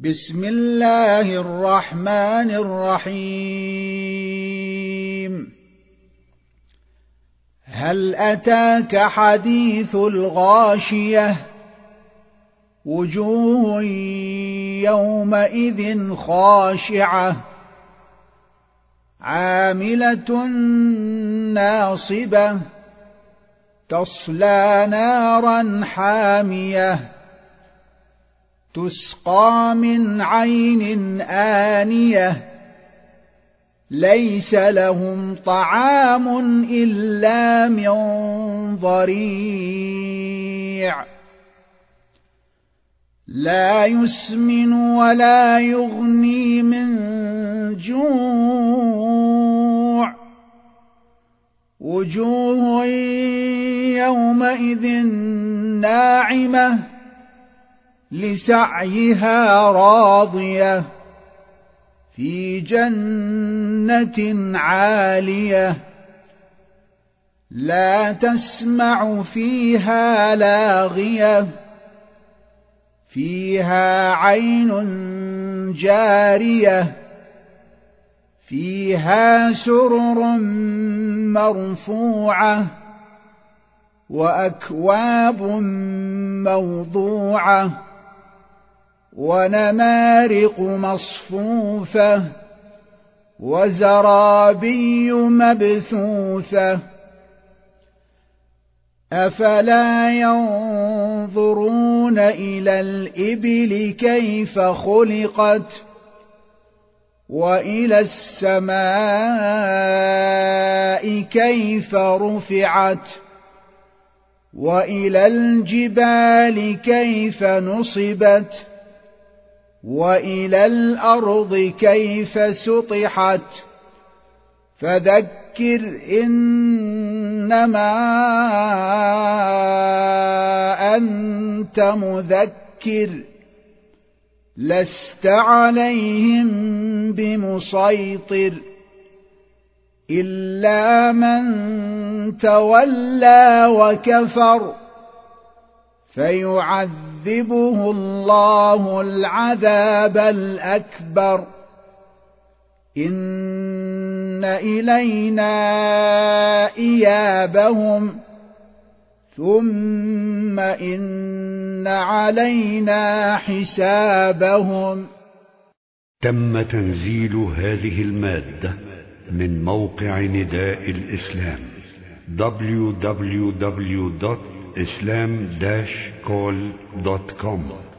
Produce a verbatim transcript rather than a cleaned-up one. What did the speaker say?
بسم الله الرحمن الرحيم. هل أتاك حديث الغاشية؟ وجوه يومئذ خاشعة عاملة ناصبة تصلى نارا حامية تسقى من عين آنية ليس لهم طعام إلا من ضريع لا يسمن ولا يغني من جوع وجوه يومئذ ناعمة لسعيها راضية في جنة عالية لا تسمع فيها لاغية فيها عين جارية فيها سرر مرفوعة وأكواب موضوعة ونمارق مصفوفة وزرابي مبثوثة أفلا ينظرون إلى الإبل كيف خلقت وإلى السماء كيف رفعت وإلى الجبال كيف نصبت وإلى الأرض كيف سطحت فذكر إنما أنت مذكر لست عليهم بمسيطر إلا من تولى وكفر فيعذبه الله العذاب الأكبر إن إلينا إيابهم ثم إن علينا حسابهم. تم تنزيل هذه المادة من موقع نداء الإسلام دبليو دبليو دبليو دوت islam dash call دوت كوم.